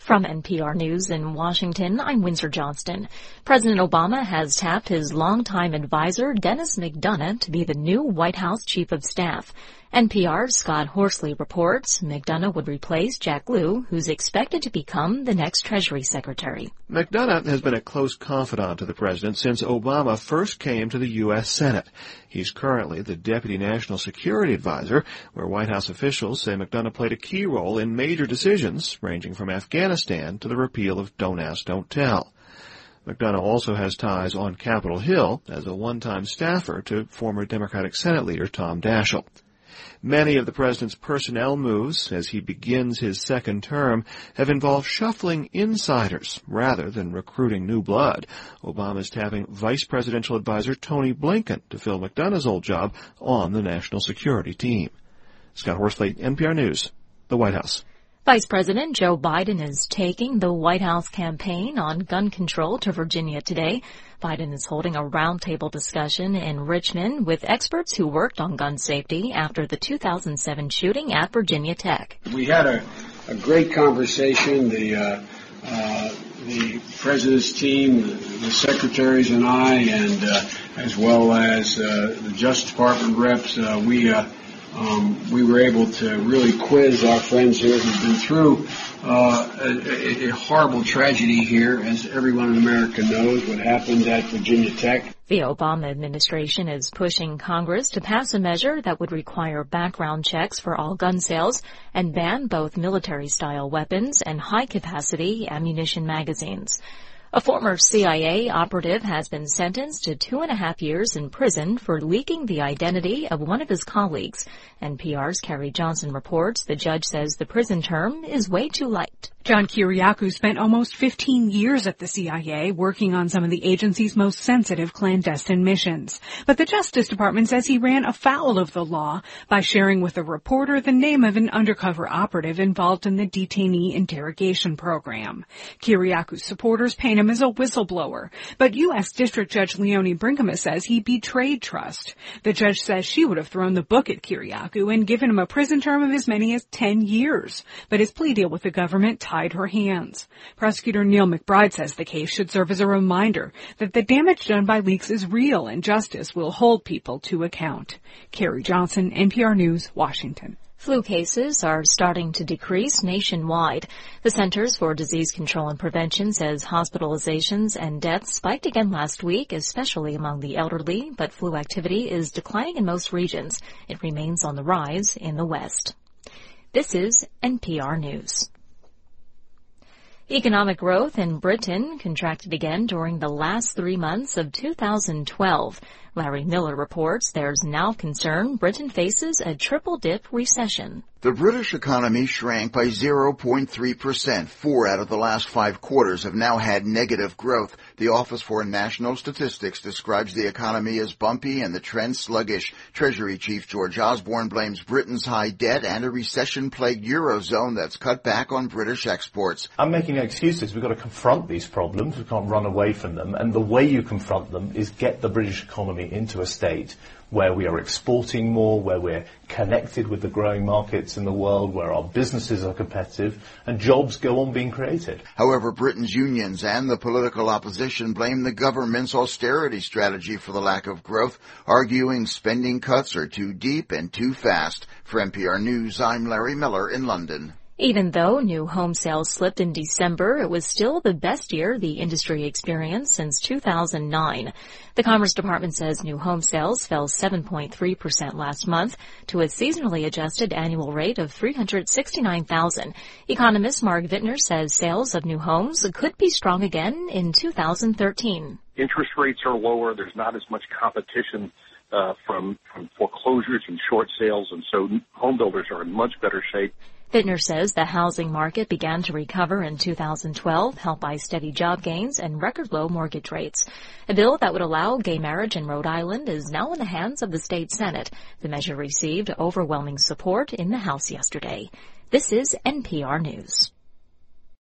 From NPR News in Washington, I'm Windsor Johnston. President Obama has tapped his longtime advisor, Dennis McDonough, to be the new White House Chief of Staff. NPR's Scott Horsley reports McDonough would replace Jack Lew, who's expected to become the next Treasury Secretary. McDonough has been a close confidant to the president since Obama first came to the U.S. Senate. He's currently the Deputy National Security Advisor, where White House officials say McDonough played a key role in major decisions, ranging from Afghanistan to the repeal of Don't Ask, Don't Tell. McDonough also has ties on Capitol Hill as a one-time staffer to former Democratic Senate leader Tom Daschle. Many of the president's personnel moves as he begins his second term have involved shuffling insiders rather than recruiting new blood. Obama's tapping Vice Presidential Advisor Tony Blinken to fill McDonough's old job on the national security team. Scott Horsley, NPR News, the White House. Vice President Joe Biden is taking the White House campaign on gun control to Virginia today. Biden is holding a roundtable discussion in Richmond with experts who worked on gun safety after the 2007 shooting at Virginia Tech. We had a great conversation. The president's team, the secretaries and I, and as well as the Justice Department reps, we were able to really quiz our friends here who've been through a horrible tragedy here, as everyone in America knows what happened at Virginia Tech. The Obama administration is pushing Congress to pass a measure that would require background checks for all gun sales and ban both military-style weapons and high-capacity ammunition magazines. A former CIA operative has been sentenced to 2.5 years in prison for leaking the identity of one of his colleagues. NPR's Carrie Johnson reports the judge says the prison term is way too light. John Kiriakou spent almost 15 years at the CIA working on some of the agency's most sensitive clandestine missions. But the Justice Department says he ran afoul of the law by sharing with a reporter the name of an undercover operative involved in the detainee interrogation program. Kiriakou's supporters paint him as a whistleblower, but U.S. District Judge Leonie Brinkema says he betrayed trust. The judge says she would have thrown the book at Kiriakou and given him a prison term of as many as 10 years, but his plea deal with the government tied her hands. Prosecutor Neil McBride says the case should serve as a reminder that the damage done by leaks is real and justice will hold people to account. Carrie Johnson, NPR News, Washington. Flu cases are starting to decrease nationwide. The Centers for Disease Control and Prevention says hospitalizations and deaths spiked again last week, especially among the elderly, but flu activity is declining in most regions. It remains on the rise in the West. This is NPR News. Economic growth in Britain contracted again during the last 3 months of 2012. Larry Miller reports there's now concern Britain faces a triple-dip recession. The British economy shrank by 0.3%. 4 out of the last 5 quarters have now had negative growth. The Office for National Statistics describes the economy as bumpy and the trend sluggish. Treasury Chief George Osborne blames Britain's high debt and a recession-plagued Eurozone that's cut back on British exports. I'm making no excuses. We've got to confront these problems. We can't run away from them. And the way you confront them is get the British economy into a state where we are exporting more, where we're connected with the growing markets in the world, where our businesses are competitive, and jobs go on being created. However, Britain's unions and the political opposition blame the government's austerity strategy for the lack of growth, arguing spending cuts are too deep and too fast. For NPR News, I'm Larry Miller in London. Even though new home sales slipped in December, it was still the best year the industry experienced since 2009. The Commerce Department says new home sales fell 7.3% last month to a seasonally adjusted annual rate of 369,000. Economist Mark Vittner says sales of new homes could be strong again in 2013. Interest rates are lower. There's not as much competition from foreclosures and short sales, and so home builders are in much better shape. Vittner says the housing market began to recover in 2012, helped by steady job gains and record low mortgage rates. A bill that would allow gay marriage in Rhode Island is now in the hands of the state Senate. The measure received overwhelming support in the House yesterday. This is NPR News.